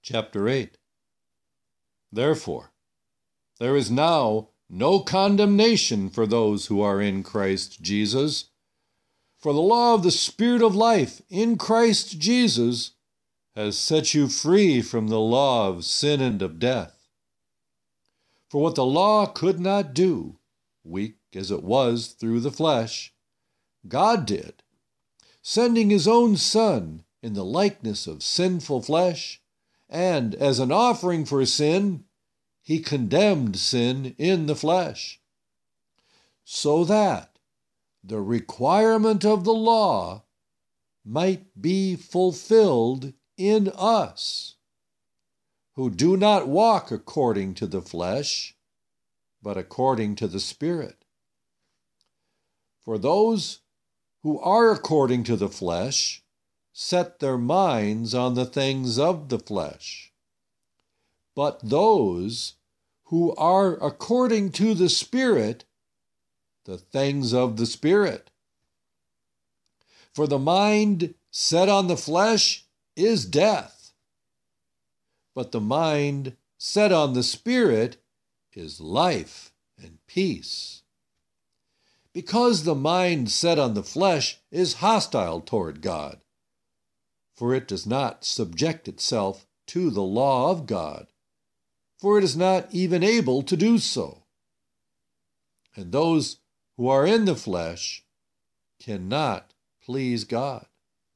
Chapter 8. Therefore, there is now no condemnation for those who are in Christ Jesus. For the law of the Spirit of life in Christ Jesus has set you free from the law of sin and of death. For what the law could not do, weak as it was through the flesh, God did, sending his own Son in the likeness of sinful flesh, and as an offering for sin, he condemned sin in the flesh, so that the requirement of the law might be fulfilled in us, who do not walk according to the flesh, but according to the Spirit. For those who are according to the flesh set their minds on the things of the flesh, but those who are according to the Spirit, the things of the Spirit. For the mind set on the flesh is death, but the mind set on the Spirit is life and peace. Because the mind set on the flesh is hostile toward God, for it does not subject itself to the law of God, for it is not even able to do so. And those who are in the flesh cannot please God.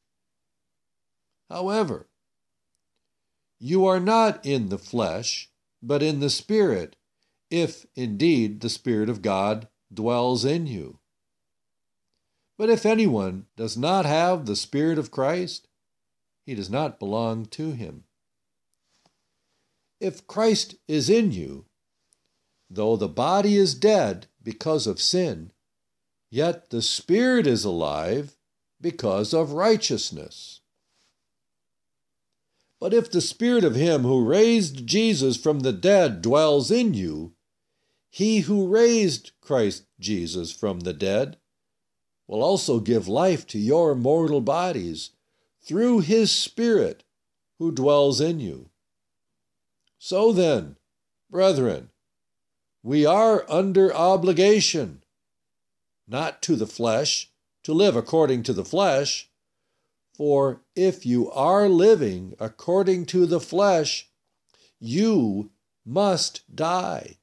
However, you are not in the flesh, but in the Spirit, if indeed the Spirit of God dwells in you. But if anyone does not have the Spirit of Christ, he does not belong to him. If Christ is in you, though the body is dead because of sin, yet the Spirit is alive because of righteousness. But if the Spirit of him who raised Jesus from the dead dwells in you, he who raised Christ Jesus from the dead will also give life to your mortal bodies through his Spirit who dwells in you. So then, brethren, we are under obligation, not to the flesh, to live according to the flesh. For if you are living according to the flesh, you must die.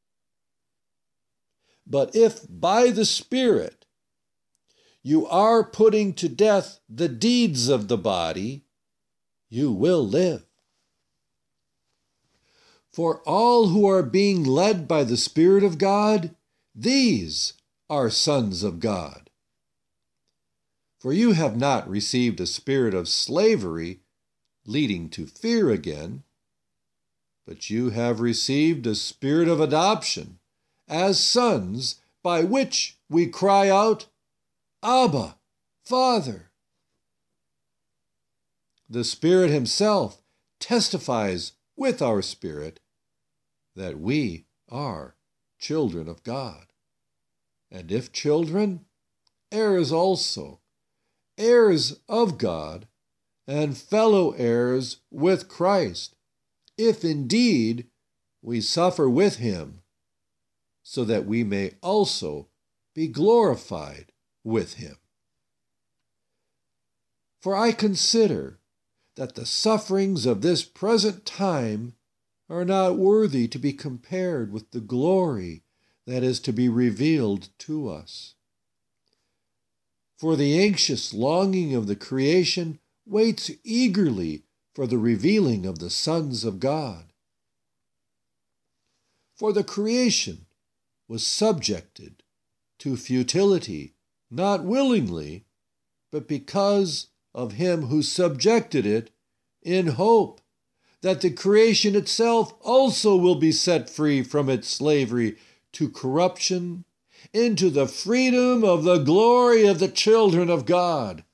But if by the Spirit you are putting to death the deeds of the body, you will live. For all who are being led by the Spirit of God, these are sons of God. For you have not received a spirit of slavery, leading to fear again, but you have received a spirit of adoption as sons, by which we cry out, Abba, Father. The Spirit himself testifies with our spirit that we are children of God. And if children, heirs also, heirs of God, and fellow heirs with Christ, if indeed we suffer with him, so that we may also be glorified with him. For I consider that the sufferings of this present time are not worthy to be compared with the glory that is to be revealed to us. For the anxious longing of the creation waits eagerly for the revealing of the sons of God. For the creation was subjected to futility, not willingly, but because of him who subjected it, in hope that the creation itself also will be set free from its slavery to corruption into the freedom of the glory of the children of God.